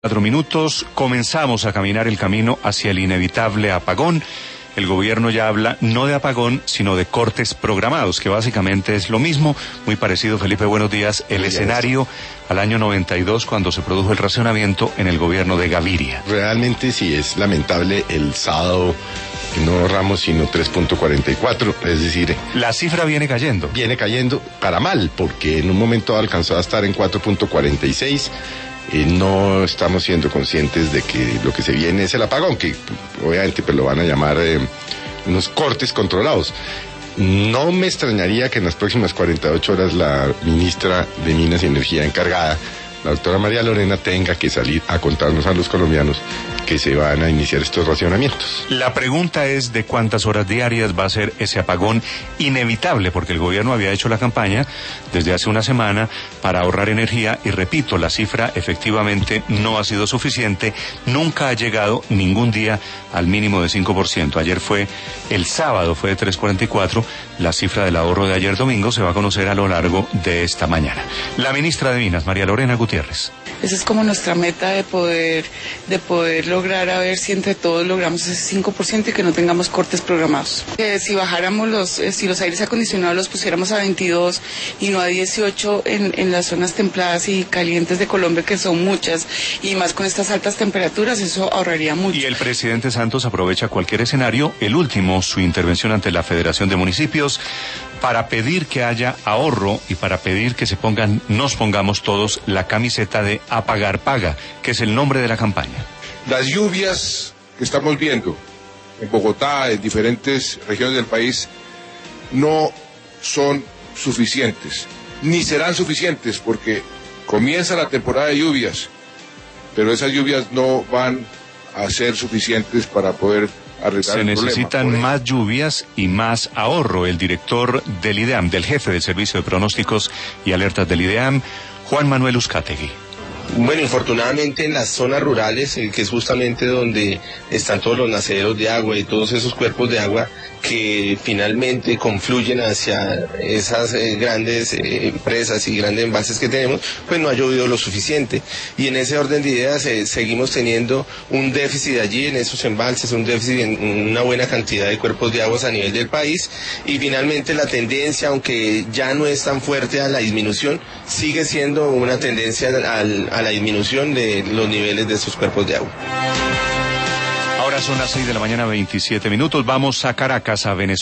4 minutos, comenzamos a caminar el camino hacia el inevitable apagón. El gobierno ya habla no de apagón, sino de cortes programados, que básicamente es lo mismo, muy parecido. Felipe, buenos días. El escenario al año 92, cuando se produjo el racionamiento en el gobierno de Gaviria. Realmente sí, es lamentable. El sábado no ahorramos sino 3.44, es decir... La cifra viene cayendo. Viene cayendo para mal, porque en un momento alcanzó a estar en 4.46. No estamos siendo conscientes de que lo que se viene es el apagón, que obviamente pues, lo van a llamar unos cortes controlados. No me extrañaría que en las próximas 48 horas la ministra de Minas y Energía encargada, la doctora María Lorena, tenga que salir a contarnos a los colombianos que se van a iniciar estos racionamientos. La pregunta es de cuántas horas diarias va a ser ese apagón inevitable, porque el gobierno había hecho la campaña desde hace una semana para ahorrar energía y repito, la cifra efectivamente no ha sido suficiente, nunca ha llegado ningún día al mínimo de 5%. Ayer fue, el sábado fue de 3.44, la cifra del ahorro de ayer domingo se va a conocer a lo largo de esta mañana. La ministra de Minas, María Lorena Gutiérrez. Esa es como nuestra meta de poder lograr a ver si entre todos logramos ese 5% y que no tengamos cortes programados. Si bajáramos si los aires acondicionados los pusiéramos a 22 y no a 18 en las zonas templadas y calientes de Colombia, que son muchas, y más con estas altas temperaturas, eso ahorraría mucho. Y el presidente Santos aprovecha cualquier escenario, el último, su intervención ante la Federación de Municipios, para pedir que haya ahorro y para pedir que nos pongamos todos la camiseta de Apagar Paga, que es el nombre de la campaña. Las lluvias que estamos viendo en Bogotá, en diferentes regiones del país, no son suficientes, ni serán suficientes, porque comienza la temporada de lluvias, pero esas lluvias no van a ser suficientes para poder arreglar el problema. Se necesitan más lluvias y más ahorro. El director del IDEAM, del jefe del Servicio de Pronósticos y Alertas del IDEAM, Juan Manuel Uzcategui. Bueno, infortunadamente en las zonas rurales, que es justamente donde están todos los nacederos de agua y todos esos cuerpos de agua que finalmente confluyen hacia esas grandes presas y grandes embalses que tenemos, pues no ha llovido lo suficiente. Y en ese orden de ideas seguimos teniendo un déficit allí en esos embalses, un déficit en una buena cantidad de cuerpos de aguas a nivel del país. Y finalmente la tendencia, aunque ya no es tan fuerte a la disminución, sigue siendo una tendencia a la disminución de los niveles de estos cuerpos de agua. Ahora son las 6 de la mañana, 27 minutos. Vamos a Caracas, a Venezuela.